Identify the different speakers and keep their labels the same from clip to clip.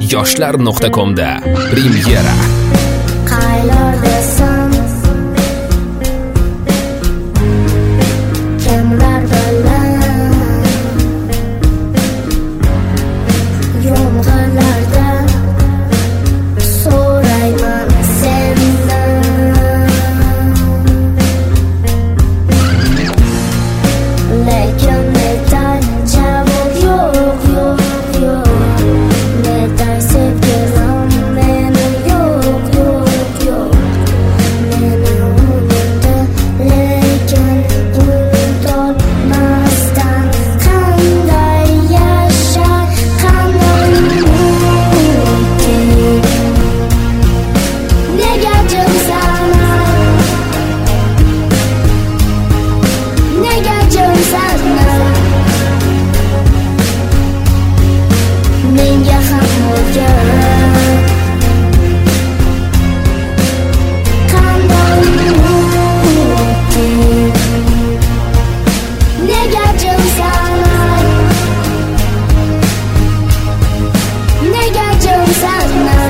Speaker 1: yoshlar.comda premyera.
Speaker 2: Qaylardasan? Kimlar bilan? Yomg'irlarda so'rayman sendan. Lekin neden javob yo'q, yo'q, yo'q. Neden sevgilim meni yo'q, yo'q, yo'q. Meni unutdi, lekin unutolmasdan qanday yashar, qanday mumkin? Nega jimsan? Nega jimsan? Menga ham o'rgan. Qanday mumkin? Nega jimsan? Nega jimsan?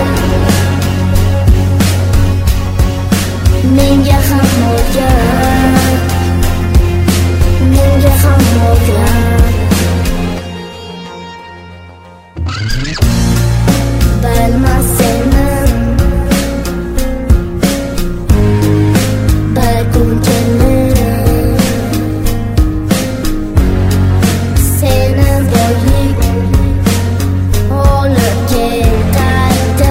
Speaker 2: Menga ham o'rgan. Menga ham o'rgan. Bilmas seni bilgum kelar. Seni boylik olib ketadi.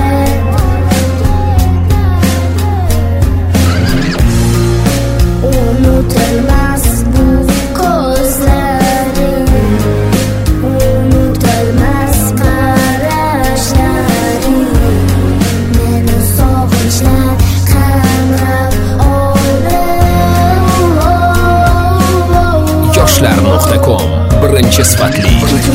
Speaker 2: Unutilmas bu ko'zlaring, unutilmas qarashlaring. Meni sog'inchlar qamrab oldi.
Speaker 1: yoshlar.com birinchi sifatli.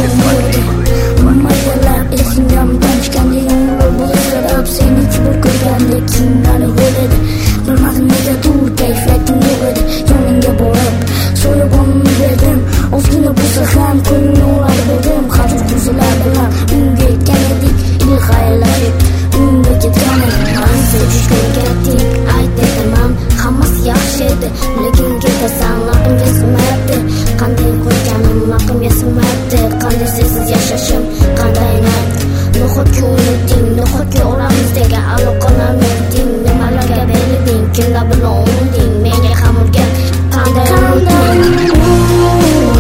Speaker 2: Maydalar esimdan tanishganligim bo'lsarab seni kibr ko'rgandek kimlarni o'yladi. Bilmadim nega tur kayfiyatim yo'q edi. Yoningga borib so'yabonimni berdim. Ozgina bo'lsa ham ko'nglimni olib berdim. Hajur ko'zalar bilan uyga yetgan edik. Iliq xayrlashib uyga ketgan edik. Ancha tushga ketdik. Ayt aytaman hammasi yaxshi edi. Lekin ketasan laqimga sig'mayapti. Qanday qo'yganim laqimga sig'mayapti. Qanday sensiz yashashim, qanday nat. Nahotki unutding, nahotki oramizdagi aloqalarni unutding. Nimalarga berilding, kimlar bilan unutding. Menga ham o'rgat, qanday unutding.